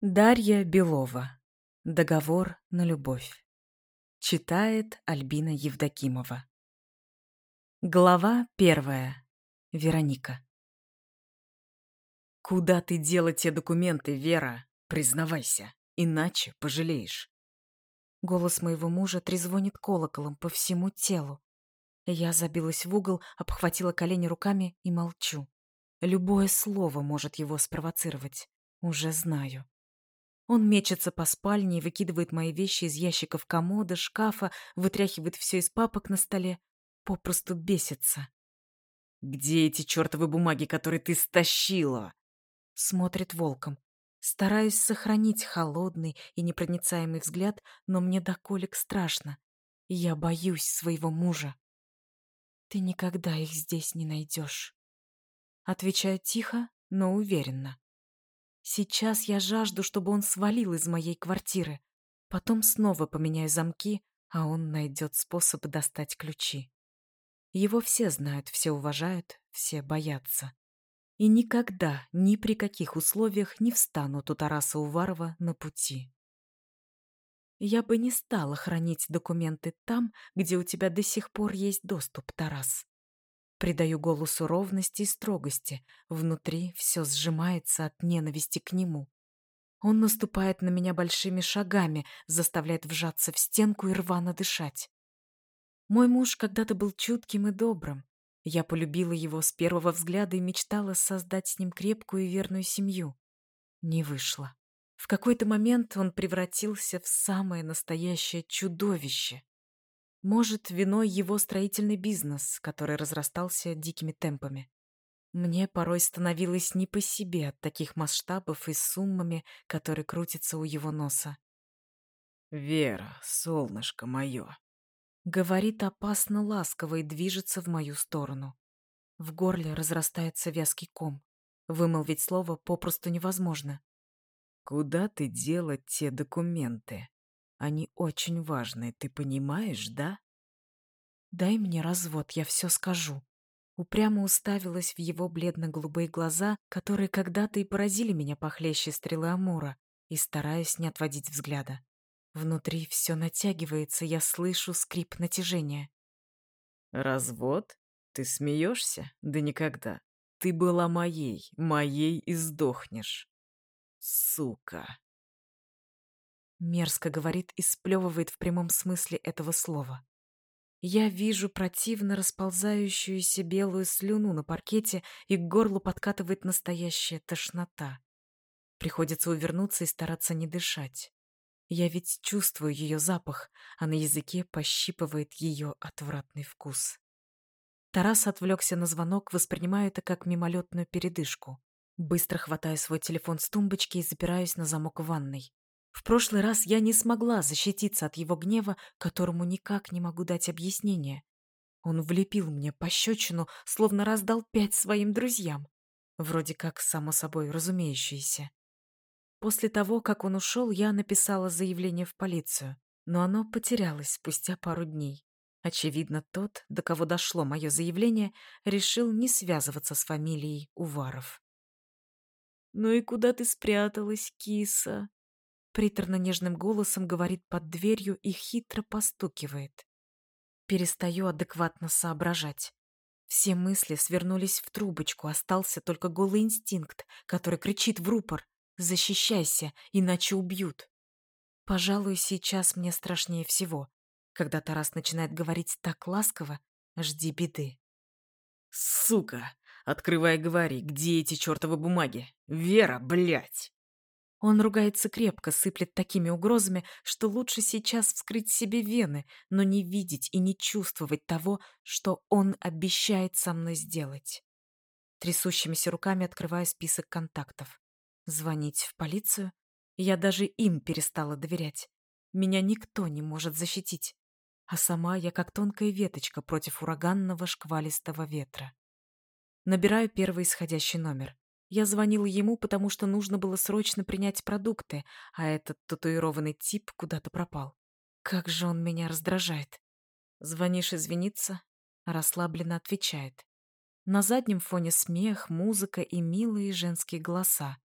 Дарья Белова. Договор на любовь. Читает Альбина Евдокимова. Глава 1. Вероника. «Куда ты дела те документы, Вера? Признавайся, иначе пожалеешь». Голос моего мужа трезвонит колоколом по всему телу. Я забилась в угол, обхватила колени руками и молчу. Любое слово может его спровоцировать. Уже знаю. Он мечется по спальне и выкидывает мои вещи из ящиков комода, шкафа, вытряхивает все из папок на столе. Попросту бесится. «Где эти чертовы бумаги, которые ты стащила?» Смотрит волком. Стараюсь сохранить холодный и непроницаемый взгляд, но мне до колик страшно. Я боюсь своего мужа. «Ты никогда их здесь не найдешь». Отвечаю тихо, но уверенно. Сейчас я жажду, чтобы он свалил из моей квартиры. Потом снова поменяю замки, а он найдет способ достать ключи. Его все знают, все уважают, все боятся. И никогда, ни при каких условиях не встанут у Тараса Уварова на пути. Я бы не стала хранить документы там, где у тебя до сих пор есть доступ, Тарас. Придаю голосу ровности и строгости. Внутри все сжимается от ненависти к нему. Он наступает на меня большими шагами, заставляет вжаться в стенку и рвано дышать. Мой муж когда-то был чутким и добрым. Я полюбила его с первого взгляда и мечтала создать с ним крепкую и верную семью. Не вышло. В какой-то момент он превратился в самое настоящее чудовище. Может, виной его строительный бизнес, который разрастался дикими темпами. Мне порой становилось не по себе от таких масштабов и суммами, которые крутятся у его носа. «Вера, солнышко мое!» Говорит опасно ласково и движется в мою сторону. В горле разрастается вязкий ком. Вымолвить слово попросту невозможно. «Куда ты дела те документы? Они очень важные, ты понимаешь, да?» Дай мне развод, я все скажу. Упрямо уставилась в его бледно-голубые глаза, которые когда-то и поразили меня похлеще стрелы Амура, и стараюсь не отводить взгляда. Внутри все натягивается, я слышу скрип натяжения. «Развод? Ты смеешься? Да никогда. Ты была моей, моей и сдохнешь. Сука!» Мерзко говорит и сплевывает в прямом смысле этого слова. Я вижу противно расползающуюся белую слюну на паркете, и к горлу подкатывает настоящая тошнота. Приходится увернуться и стараться не дышать. Я ведь чувствую ее запах, а на языке пощипывает ее отвратный вкус. Тарас отвлекся на звонок, воспринимая это как мимолетную передышку. Быстро хватаю свой телефон с тумбочки и запираюсь на замок в ванной. В прошлый раз я не смогла защититься от его гнева, которому никак не могу дать объяснение. Он влепил мне пощечину, словно раздал 5 своим друзьям. Вроде как само собой разумеющееся. После того, как он ушел, я написала заявление в полицию, но оно потерялось спустя пару дней. Очевидно, тот, до кого дошло мое заявление, решил не связываться с фамилией Уваров. «Ну и куда ты спряталась, киса?» Приторно-нежным голосом говорит под дверью и хитро постукивает. Перестаю адекватно соображать. Все мысли свернулись в трубочку, остался только голый инстинкт, который кричит в рупор: «Защищайся, иначе убьют». Пожалуй, сейчас мне страшнее всего. Когда Тарас начинает говорить так ласково, жди беды. «Сука! Открывай и говори, где эти чертовы бумаги? Вера, блядь!» Он ругается крепко, сыплет такими угрозами, что лучше сейчас вскрыть себе вены, но не видеть и не чувствовать того, что он обещает со мной сделать. Трясущимися руками открываю список контактов. Звонить в полицию? Я даже им перестала доверять. Меня никто не может защитить. А сама я как тонкая веточка против ураганного шквалистого ветра. Набираю первый исходящий номер. Я звонила ему, потому что нужно было срочно принять продукты, а этот татуированный тип куда-то пропал. Как же он меня раздражает. Звонишь извиниться? Расслабленно отвечает. На заднем фоне смех, музыка и милые женские голоса.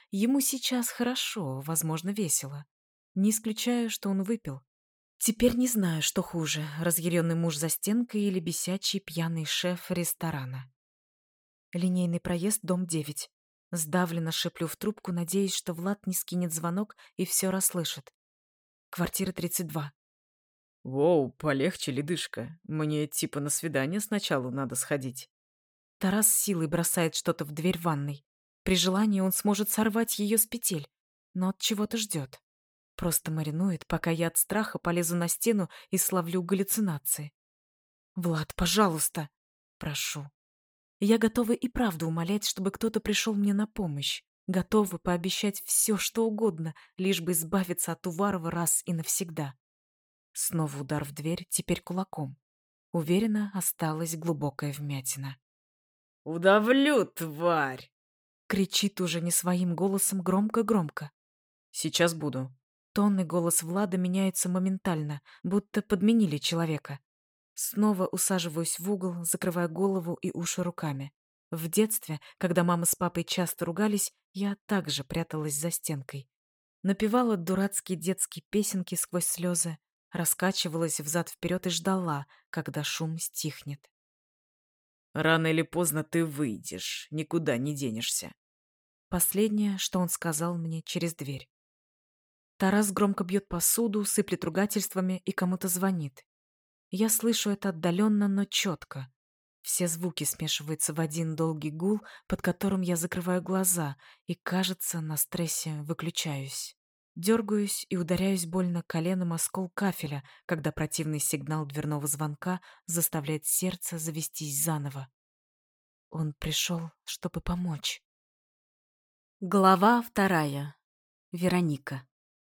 Ему сейчас хорошо, возможно, весело. Не исключаю, что он выпил. Теперь не знаю, что хуже, разъяренный муж за стенкой или бесячий пьяный шеф ресторана. Линейный проезд, дом 9. Сдавленно шиплю в трубку, надеясь, что Влад не скинет звонок и все расслышит. Квартира 32. Воу, полегче, ледышка. Мне типа на свидание сначала надо сходить. Тарас с силой бросает что-то в дверь ванной. При желании он сможет сорвать ее с петель, но от чего-то ждет. Просто маринует, пока я от страха полезу на стену и словлю галлюцинации. «Влад, пожалуйста!» Прошу. Я готова и правду умолять, чтобы кто-то пришел мне на помощь. Готова пообещать все, что угодно, лишь бы избавиться от Уварова раз и навсегда. Снова удар в дверь, теперь кулаком. Уверена, осталась глубокая вмятина. «Удавлю, тварь!» Кричит уже не своим голосом громко-громко. «Сейчас буду». Тонный голос Влада меняется моментально, будто подменили человека. Снова усаживаюсь в угол, закрывая голову и уши руками. В детстве, когда мама с папой часто ругались, я также пряталась за стенкой. Напевала дурацкие детские песенки сквозь слезы, раскачивалась взад-вперед и ждала, когда шум стихнет. «Рано или поздно ты выйдешь, никуда не денешься». Последнее, что он сказал мне через дверь. Тарас громко бьет посуду, сыплет ругательствами и кому-то звонит. Я слышу это отдаленно, но четко. Все звуки смешиваются в один долгий гул, под которым я закрываю глаза и, кажется, на стрессе выключаюсь. Дергаюсь и ударяюсь больно коленом о скол кафеля, когда противный сигнал дверного звонка заставляет сердце завестись заново. Он пришел, чтобы помочь. Глава 2. Вероника.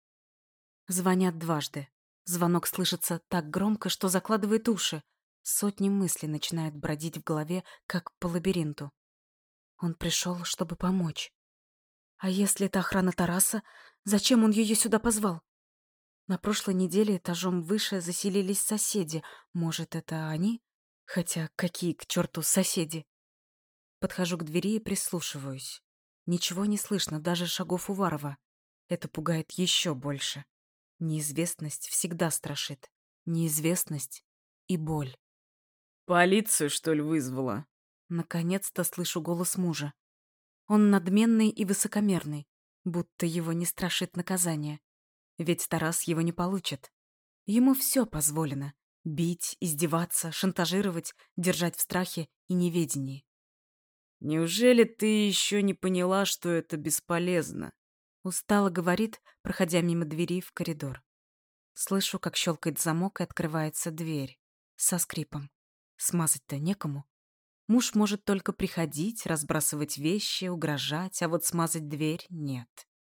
Звонят дважды. Звонок слышится так громко, что закладывает уши. Сотни мыслей начинают бродить в голове, как по лабиринту. Он пришел, чтобы помочь. А если это охрана Тараса, зачем он ее сюда позвал? На прошлой неделе этажом выше заселились соседи. Может, это они? Хотя какие к черту соседи? Подхожу к двери и прислушиваюсь. Ничего не слышно, даже шагов Уварова. Это пугает еще больше. Неизвестность всегда страшит. Неизвестность и боль. «Полицию, что ли, вызвала?» Наконец-то слышу голос мужа. Он надменный и высокомерный, будто его не страшит наказание. Ведь Тарас его не получит. Ему все позволено. Бить, издеваться, шантажировать, держать в страхе и неведении. «Неужели ты еще не поняла, что это бесполезно?» Устало говорит, проходя мимо двери в коридор. Слышу, как щелкает замок и открывается дверь. Со скрипом. Смазать-то некому. Муж может только приходить, разбрасывать вещи, угрожать, а вот смазать дверь нет.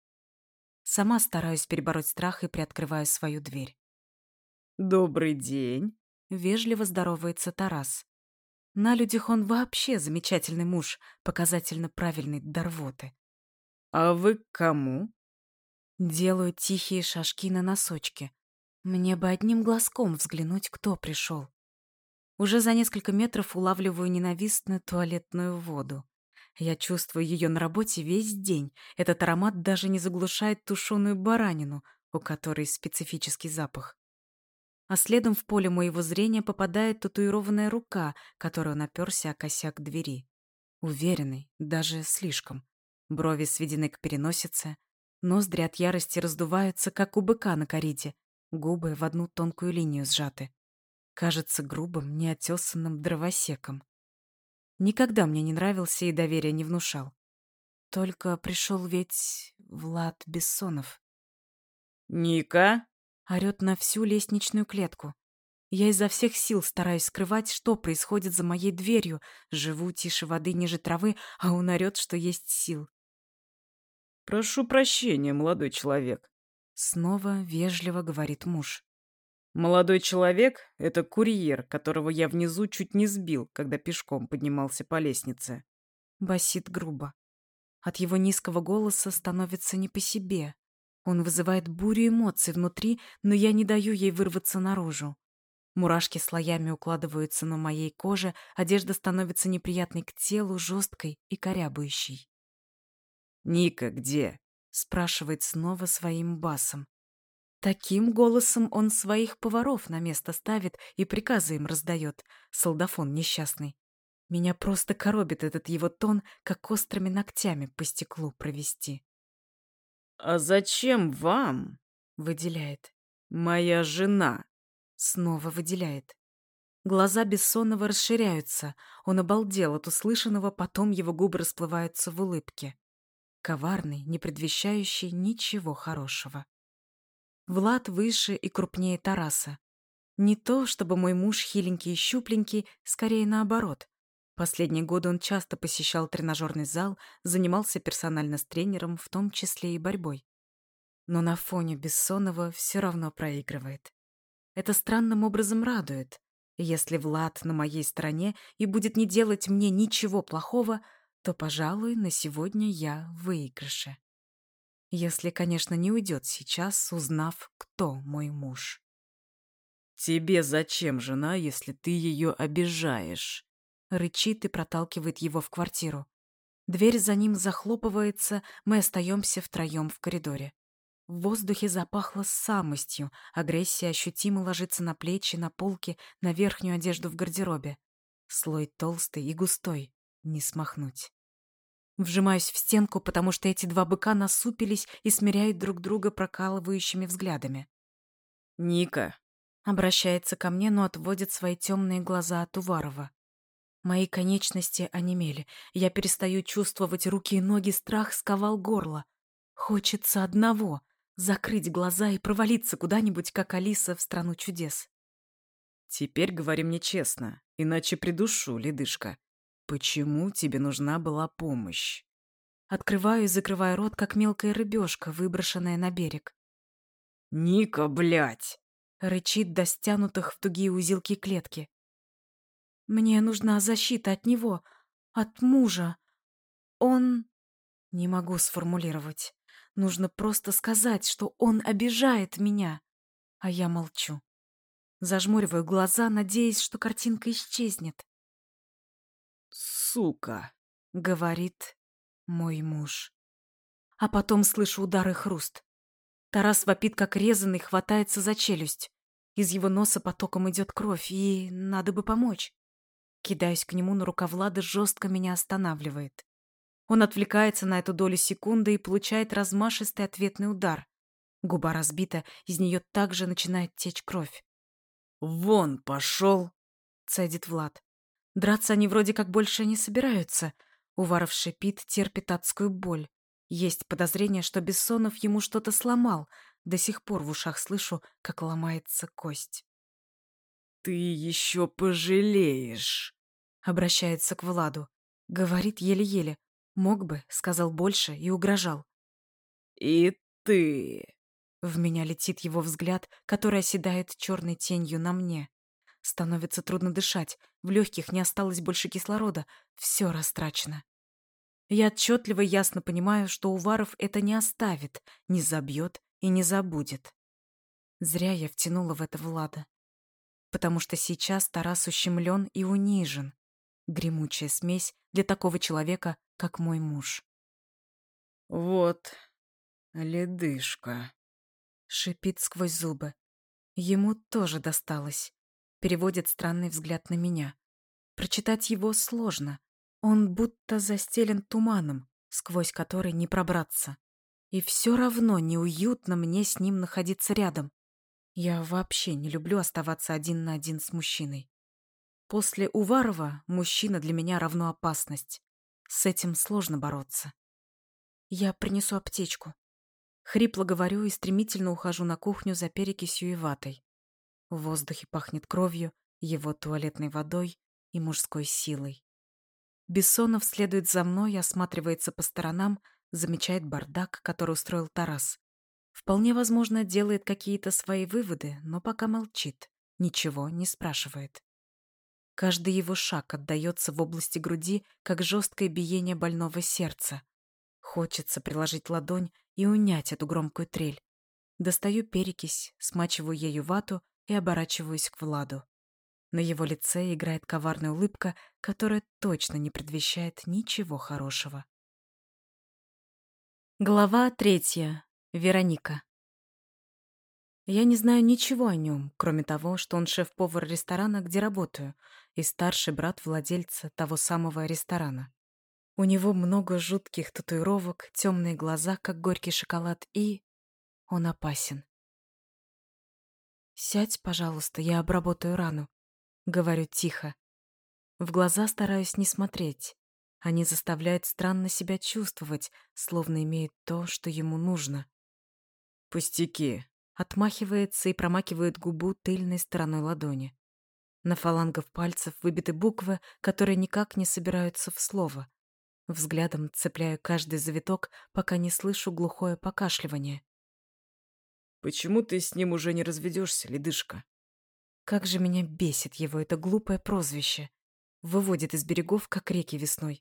Сама стараюсь перебороть страх и приоткрываю свою дверь. «Добрый день». Вежливо здоровается Тарас. На людях он вообще замечательный муж, показательно правильный до рвоты. «А вы к кому?» Делаю тихие шажки на носочки. Мне бы одним глазком взглянуть, кто пришел. Уже за несколько метров улавливаю ненавистную туалетную воду. Я чувствую ее на работе весь день. Этот аромат даже не заглушает тушеную баранину, у которой специфический запах. А следом в поле моего зрения попадает татуированная рука, которую он оперся о косяк двери. Уверенный, даже слишком. Брови сведены к переносице, ноздри от ярости раздуваются, как у быка на кориде, губы в одну тонкую линию сжаты. Кажется грубым, неотесанным дровосеком. Никогда мне не нравился и доверия не внушал. Только пришел ведь Влад Бессонов. «Ника?» Орет на всю лестничную клетку. Я изо всех сил стараюсь скрывать, что происходит за моей дверью. Живу тише воды ниже травы, а он орет, что есть сил. «Прошу прощения, молодой человек». Снова вежливо говорит муж. «Молодой человек — это курьер, которого я внизу чуть не сбил, когда пешком поднимался по лестнице». Басит грубо. От его низкого голоса становится не по себе. Он вызывает бурю эмоций внутри, но я не даю ей вырваться наружу. Мурашки слоями укладываются на моей коже, одежда становится неприятной к телу, жесткой и корябающей. Ника где?» спрашивает снова своим басом. Таким голосом он своих поваров на место ставит и приказы им раздает, солдафон несчастный. Меня просто коробит этот его тон, как острыми ногтями по стеклу провести. «А зачем вам?» — выделяет. «Моя жена». Снова выделяет. Глаза Бессонова расширяются. Он обалдел от услышанного, потом его губы расплываются в улыбке. Коварный, не предвещающий ничего хорошего. Влад выше и крупнее Тараса. Не то, чтобы мой муж хиленький и щупленький, скорее наоборот. Последние годы он часто посещал тренажерный зал, занимался персонально с тренером, в том числе и борьбой. Но на фоне Бессонова все равно проигрывает. Это странным образом радует. Если Влад на моей стороне и будет не делать мне ничего плохого, то, пожалуй, на сегодня я в выигрыше. Если, конечно, не уйдет сейчас, узнав, кто мой муж. «Тебе зачем жена, если ты ее обижаешь?» Рычит и проталкивает его в квартиру. Дверь за ним захлопывается, мы остаемся втроем в коридоре. В воздухе запахло самостью, агрессия ощутимо ложится на плечи, на полки, на верхнюю одежду в гардеробе. Слой толстый и густой, не смахнуть. Вжимаюсь в стенку, потому что эти два быка насупились и смиряют друг друга прокалывающими взглядами. «Ника!» Обращается ко мне, но отводит свои темные глаза от Уварова. Мои конечности онемели. Я перестаю чувствовать руки и ноги, страх сковал горло. Хочется одного — закрыть глаза и провалиться куда-нибудь, как Алиса в «Страну чудес». «Теперь говори мне честно, иначе придушу, ледышка. Почему тебе нужна была помощь?» Открываю и закрываю рот, как мелкая рыбешка, выброшенная на берег. «Ника, блядь!» — рычит до стянутых в тугие узелки клетки. «Мне нужна защита от него, от мужа. Он...» Не могу сформулировать. Нужно просто сказать, что он обижает меня. А я молчу. Зажмуриваю глаза, надеясь, что картинка исчезнет. «Сука!» — говорит мой муж. А потом слышу удар и хруст. Тарас вопит, как резанный, хватается за челюсть. Из его носа потоком идет кровь, и надо бы помочь. Кидаюсь к нему, но рука Влада жестко меня останавливает. Он отвлекается на эту долю секунды и получает размашистый ответный удар. Губа разбита, из нее также начинает течь кровь. «Вон пошел!» — цедит Влад. Драться они вроде как больше не собираются. Уваров шипит, терпит адскую боль. Есть подозрение, что Бессонов ему что-то сломал. До сих пор в ушах слышу, как ломается кость. «Ты еще пожалеешь!» — обращается к Владу. Говорит еле-еле. Мог бы, сказал больше и угрожал. «И ты...» В меня летит его взгляд, который оседает черной тенью на мне. Становится трудно дышать, в легких не осталось больше кислорода, все растрачено. Я отчетливо и ясно понимаю, что Уваров это не оставит, не забьет и не забудет. Зря я втянула в это Влада. Потому что сейчас Тарас ущемлен и унижен. Гремучая смесь для такого человека, как мой муж. «Вот, ледышка!» — шипит сквозь зубы. Ему тоже досталось. Переводит странный взгляд на меня. Прочитать его сложно. Он будто застелен туманом, сквозь который не пробраться. И все равно неуютно мне с ним находиться рядом. Я вообще не люблю оставаться один на один с мужчиной. После Уварова мужчина для меня равно опасность. С этим сложно бороться. Я принесу аптечку. Хрипло говорю и стремительно ухожу на кухню за перекисью и ватой. В воздухе пахнет кровью, его туалетной водой и мужской силой. Бессонов следует за мной, осматривается по сторонам, замечает бардак, который устроил Тарас. Вполне возможно, делает какие-то свои выводы, но пока молчит, ничего не спрашивает. Каждый его шаг отдаётся в области груди, как жесткое биение больного сердца. Хочется приложить ладонь и унять эту громкую трель. Достаю перекись, смачиваю ею вату и оборачиваюсь к Владу. На его лице играет коварная улыбка, которая точно не предвещает ничего хорошего. Глава 3. Вероника. Я не знаю ничего о нем, кроме того, что он шеф-повар ресторана, где работаю, и старший брат владельца того самого ресторана. У него много жутких татуировок, темные глаза, как горький шоколад, и он опасен. «Сядь, пожалуйста, я обработаю рану», — говорю тихо. В глаза стараюсь не смотреть. Они заставляют странно себя чувствовать, словно имеют то, что ему нужно. Пустяки. Отмахивается и промакивает губу тыльной стороной ладони. На фалангах пальцев выбиты буквы, которые никак не собираются в слово. Взглядом цепляю каждый завиток, пока не слышу глухое покашливание. Почему ты с ним уже не разведешься, ледышка? Как же меня бесит его это глупое прозвище. Выводит из берегов, как реки весной.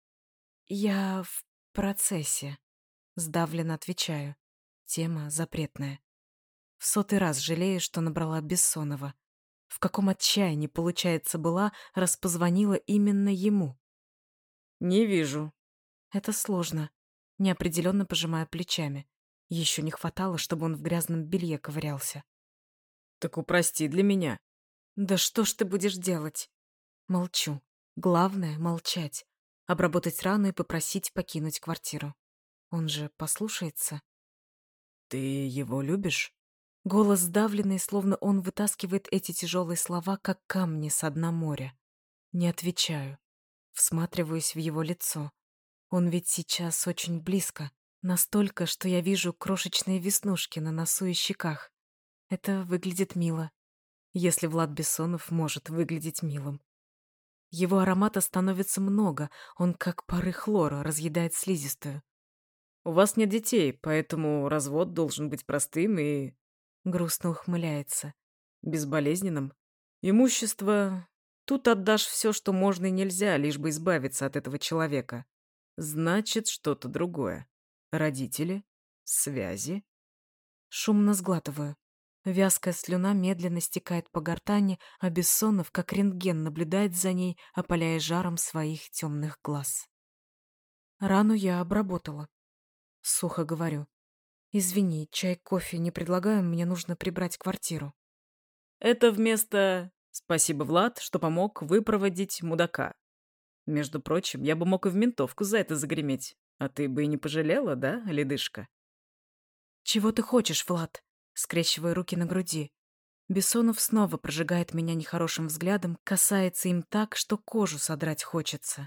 Я в процессе. Сдавленно отвечаю. Тема запретная. В 100-й раз жалею, что набрала Бессонова. В каком отчаянии, получается, была, раз позвонила именно ему. Не вижу. Это сложно. Неопределенно пожимая плечами. Еще не хватало, чтобы он в грязном белье ковырялся. Так упрости для меня. Да что ж ты будешь делать? Молчу. Главное — молчать. Обработать рану и попросить покинуть квартиру. Он же послушается. Ты его любишь? Голос сдавленный, словно он вытаскивает эти тяжелые слова, как камни со дна моря. Не отвечаю. Всматриваюсь в его лицо. Он ведь сейчас очень близко. Настолько, что я вижу крошечные веснушки на носу и щеках. Это выглядит мило. Если Влад Бессонов может выглядеть милым. Его аромата становится много, он как пары хлора разъедает слизистую. У вас нет детей, поэтому развод должен быть простым и Грустно ухмыляется. безболезненным. Имущество... Тут отдашь все, что можно и нельзя, лишь бы избавиться от этого человека. Значит, что-то другое. Родители? Связи? Шумно сглатываю. Вязкая слюна медленно стекает по гортани, а Бессонов, как рентген, наблюдает за ней, опаляя жаром своих темных глаз. Рану я обработала. Сухо говорю. Извини, чай, кофе не предлагаю, мне нужно прибрать квартиру. Это вместо «Спасибо, Влад, что помог выпроводить мудака». Между прочим, я бы мог и в ментовку за это загреметь. А ты бы и не пожалела, да, ледышка? Чего ты хочешь, Влад? Скрещиваю руки на груди. Бессонов снова прожигает меня нехорошим взглядом, касается им так, что кожу содрать хочется.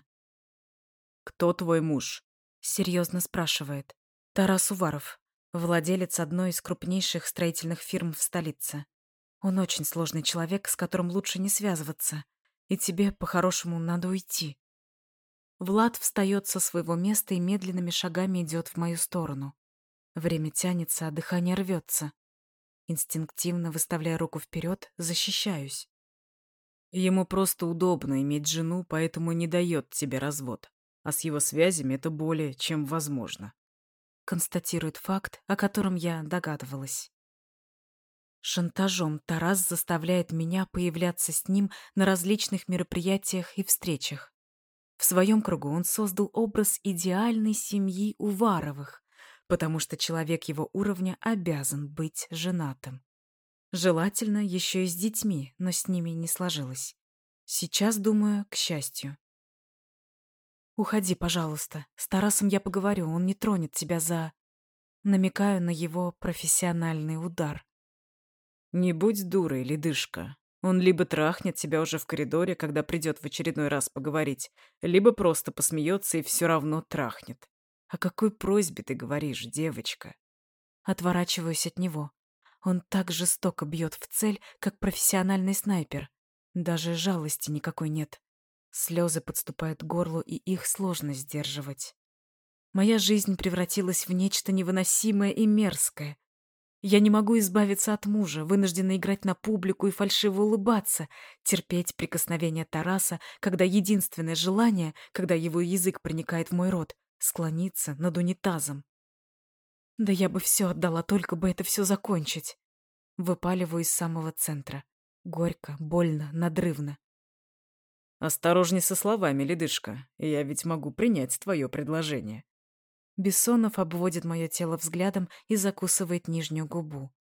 Кто твой муж? Серьезно спрашивает. Тарас Уваров, владелец одной из крупнейших строительных фирм в столице. Он очень сложный человек, с которым лучше не связываться. И тебе, по-хорошему, надо уйти. Влад встает со своего места и медленными шагами идет в мою сторону. Время тянется, а дыхание рвется. Инстинктивно, выставляя руку вперед, защищаюсь. Ему просто удобно иметь жену, поэтому не дает тебе развод. А с его связями это более чем возможно. Констатирует факт, о котором я догадывалась. Шантажом Тарас заставляет меня появляться с ним на различных мероприятиях и встречах. В своем кругу он создал образ идеальной семьи Уваровых, потому что человек его уровня обязан быть женатым. Желательно еще и с детьми, но с ними не сложилось. Сейчас, думаю, к счастью. «Уходи, пожалуйста. С Тарасом я поговорю, он не тронет тебя за...» Намекаю на его профессиональный удар. Не будь дурой, ледышка. Он либо трахнет тебя уже в коридоре, когда придет в очередной раз поговорить, либо просто посмеется и все равно трахнет. О какой просьбе ты говоришь, девочка? Отворачиваюсь от него. Он так жестоко бьет в цель, как профессиональный снайпер. Даже жалости никакой нет. Слезы подступают к горлу, и их сложно сдерживать. Моя жизнь превратилась в нечто невыносимое и мерзкое. Я не могу избавиться от мужа, вынуждена играть на публику и фальшиво улыбаться, терпеть прикосновения Тараса, когда единственное желание, когда его язык проникает в мой рот, склониться над унитазом. Да я бы все отдала, только бы это все закончить. Выпаливаю из самого центра. Горько, больно, надрывно. Осторожней со словами, ледышка. Я ведь могу принять твое предложение. Бессонов обводит мое тело взглядом и закусывает нижнюю губу.